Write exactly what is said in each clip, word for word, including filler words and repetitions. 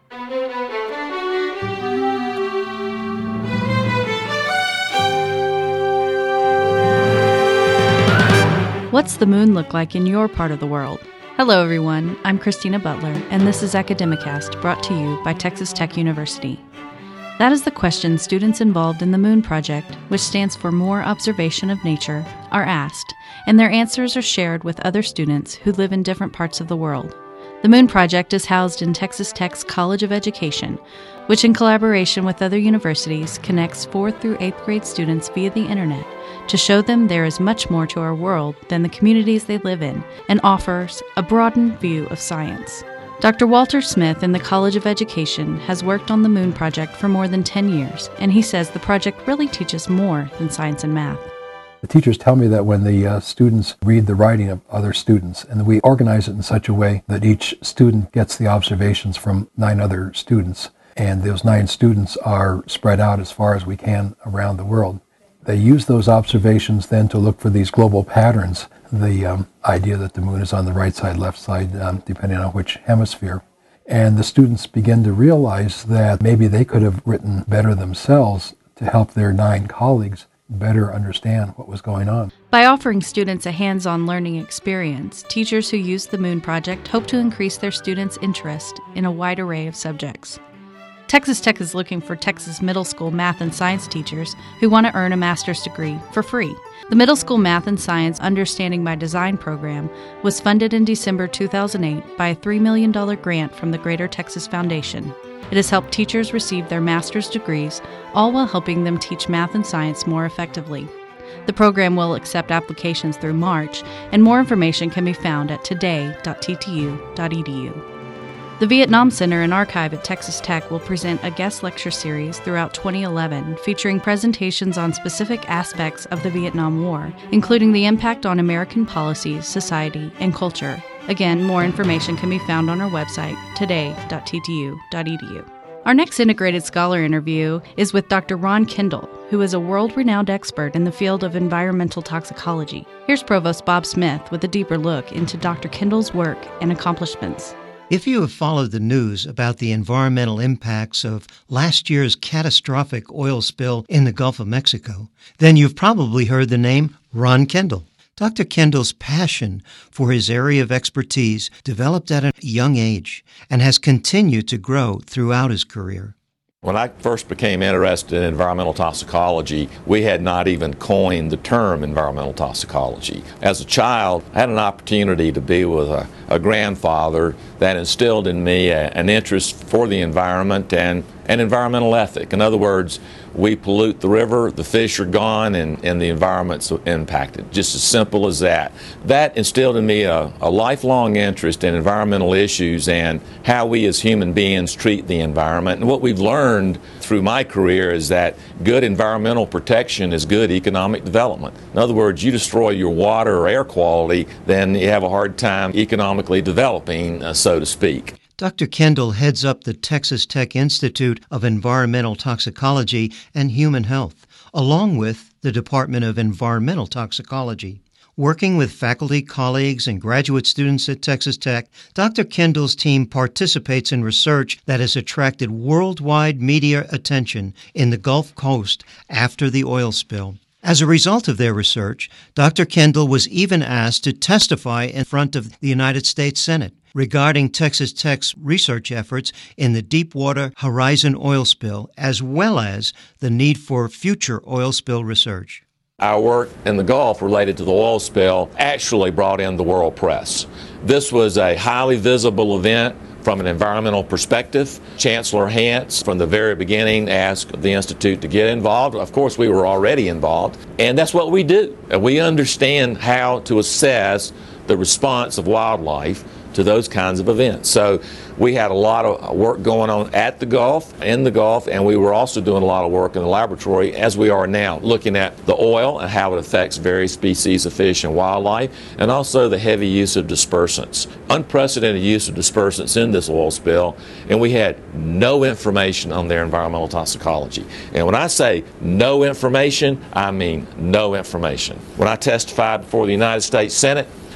What's the moon look like in your part of the world? Hello everyone, I'm Christina Butler, and this is Academicast, brought to you by Texas Tech University. That is the question students involved in the MOON Project, which stands for More Observation of Nature, are asked, and their answers are shared with other students who live in different parts of the world. The MOON Project is housed in Texas Tech's College of Education, which in collaboration with other universities connects fourth through eighth grade students via the internet to show them there is much more to our world than the communities they live in, and offers a broadened view of science. Doctor Walter Smith in the College of Education has worked on the MOON Project for more than ten years, and he says the project really teaches more than science and math. The teachers tell me that when the uh, students read the writing of other students, and we organize it in such a way that each student gets the observations from nine other students, and those nine students are spread out as far as we can around the world. They use those observations then to look for these global patterns, the um, idea that the moon is on the right side, left side, um, depending on which hemisphere. And the students begin to realize that maybe they could have written better themselves to help their nine colleagues better understand what was going on. By offering students a hands-on learning experience, teachers who use the MOON Project hope to increase their students' interest in a wide array of subjects. Texas Tech is looking for Texas middle school math and science teachers who want to earn a master's degree for free. The Middle School Math and Science Understanding by Design program was funded in December two thousand eight by a three million dollars grant from the Greater Texas Foundation. It has helped teachers receive their master's degrees, all while helping them teach math and science more effectively. The program will accept applications through March, and more information can be found at today dot t t u dot e d u. The Vietnam Center and Archive at Texas Tech will present a guest lecture series throughout twenty eleven featuring presentations on specific aspects of the Vietnam War, including the impact on American policies, society, and culture. Again, more information can be found on our website, today dot t t u dot e d u. Our next Integrated Scholar interview is with Doctor Ron Kendall, who is a world-renowned expert in the field of environmental toxicology. Here's Provost Bob Smith with a deeper look into Doctor Kendall's work and accomplishments. If you have followed the news about the environmental impacts of last year's catastrophic oil spill in the Gulf of Mexico, then you've probably heard the name Ron Kendall. Doctor Kendall's passion for his area of expertise developed at a young age and has continued to grow throughout his career. When I first became interested in environmental toxicology, we had not even coined the term environmental toxicology. As a child, I had an opportunity to be with a, a grandfather that instilled in me a, an interest for the environment and an environmental ethic. In other words, we pollute the river, the fish are gone, and, and the environment's impacted. Just as simple as that. That instilled in me a, a lifelong interest in environmental issues and how we as human beings treat the environment. And what we've learned through my career is that good environmental protection is good economic development. In other words, you destroy your water or air quality, then you have a hard time economically developing, uh, so to speak. Doctor Kendall heads up the Texas Tech Institute of Environmental Toxicology and Human Health, along with the Department of Environmental Toxicology. Working with faculty, colleagues, and graduate students at Texas Tech, Doctor Kendall's team participates in research that has attracted worldwide media attention in the Gulf Coast after the oil spill. As a result of their research, Doctor Kendall was even asked to testify in front of the United States Senate regarding Texas Tech's research efforts in the Deepwater Horizon oil spill, as well as the need for future oil spill research. Our work in the Gulf related to the oil spill actually brought in the world press. This was a highly visible event from an environmental perspective. Chancellor Hance, from the very beginning, asked the Institute to get involved. Of course, we were already involved, and that's what we do. We understand how to assess the response of wildlife to those kinds of events. So we had a lot of work going on at the Gulf, in the Gulf, and we were also doing a lot of work in the laboratory, as we are now, looking at the oil and how it affects various species of fish and wildlife, and also the heavy use of dispersants. Unprecedented use of dispersants in this oil spill, and we had no information on their environmental toxicology. And when I say no information, I mean no information. When I testified before the United States Senate,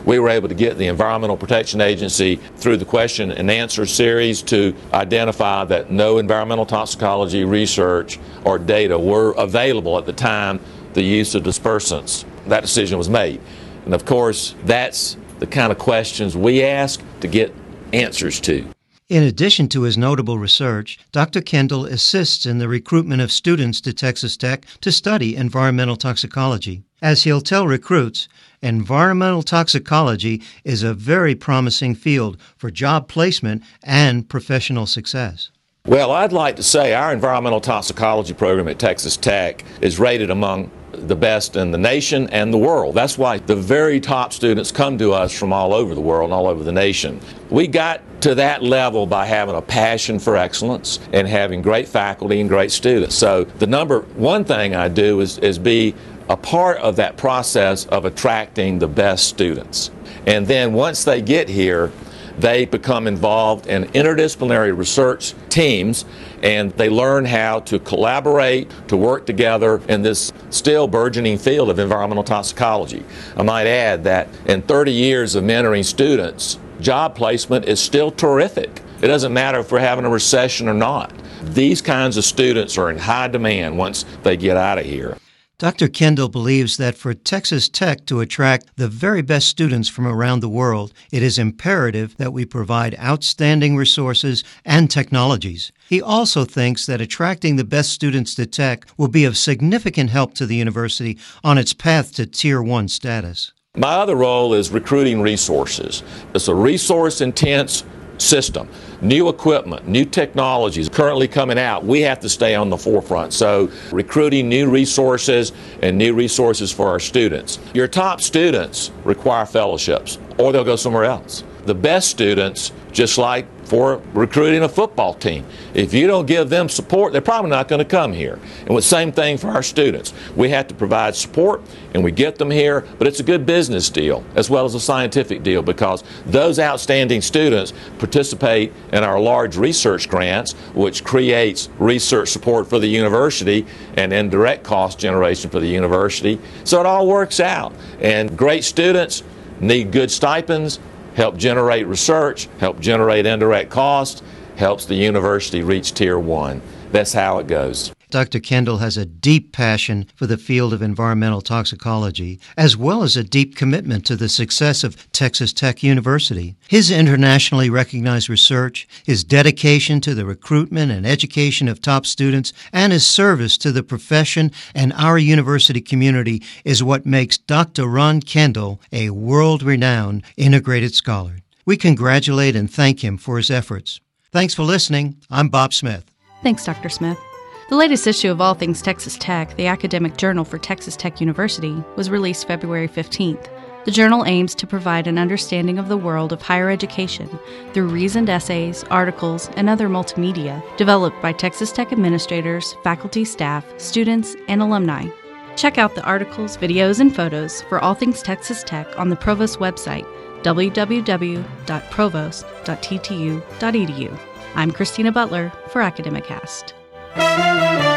We were able to get the Environmental Protection Agency through the question and answer series to identify that no environmental toxicology research or data were available at the time the use of dispersants. That decision was made. And of course, that's the kind of questions we ask to get answers to. In addition to his notable research, Doctor Kendall assists in the recruitment of students to Texas Tech to study environmental toxicology. As he'll tell recruits, environmental toxicology is a very promising field for job placement and professional success. Well, I'd like to say our environmental toxicology program at Texas Tech is rated among the best in the nation and the world. That's why the very top students come to us from all over the world and all over the nation. We got to that level by having a passion for excellence and having great faculty and great students. So the number one thing I do is, is be a part of that process of attracting the best students. And then once they get here, they become involved in interdisciplinary research teams, and they learn how to collaborate, to work together in this still burgeoning field of environmental toxicology. I might add that in thirty years of mentoring students, job placement is still terrific. It doesn't matter if we're having a recession or not. These kinds of students are in high demand once they get out of here. Doctor Kendall believes that for Texas Tech to attract the very best students from around the world, it is imperative that we provide outstanding resources and technologies. He also thinks that attracting the best students to Tech will be of significant help to the university on its path to Tier one status. My other role is recruiting resources. It's a resource-intense system. New equipment, new technologies currently coming out. We have to stay on the forefront. So recruiting new resources and new resources for our students. Your top students require fellowships or they'll go somewhere else. The best students, just like for recruiting a football team, if you don't give them support, they're probably not going to come here. And the same thing for our students. We have to provide support and we get them here, but it's a good business deal as well as a scientific deal because those outstanding students participate in our large research grants, which creates research support for the university and indirect cost generation for the university. So it all works out. And great students need good stipends, help generate research, help generate indirect costs, helps the university reach Tier one. That's how it goes. Doctor Kendall has a deep passion for the field of environmental toxicology, as well as a deep commitment to the success of Texas Tech University. His internationally recognized research, his dedication to the recruitment and education of top students, and his service to the profession and our university community is what makes Doctor Ron Kendall a world-renowned integrated scholar. We congratulate and thank him for his efforts. Thanks for listening. I'm Bob Smith. Thanks, Doctor Smith. The latest issue of All Things Texas Tech, the academic journal for Texas Tech University, was released February fifteenth. The journal aims to provide an understanding of the world of higher education through reasoned essays, articles, and other multimedia developed by Texas Tech administrators, faculty, staff, students, and alumni. Check out the articles, videos, and photos for All Things Texas Tech on the Provost website, w w w dot provost dot t t u dot e d u. I'm Christina Butler for Academic Cast.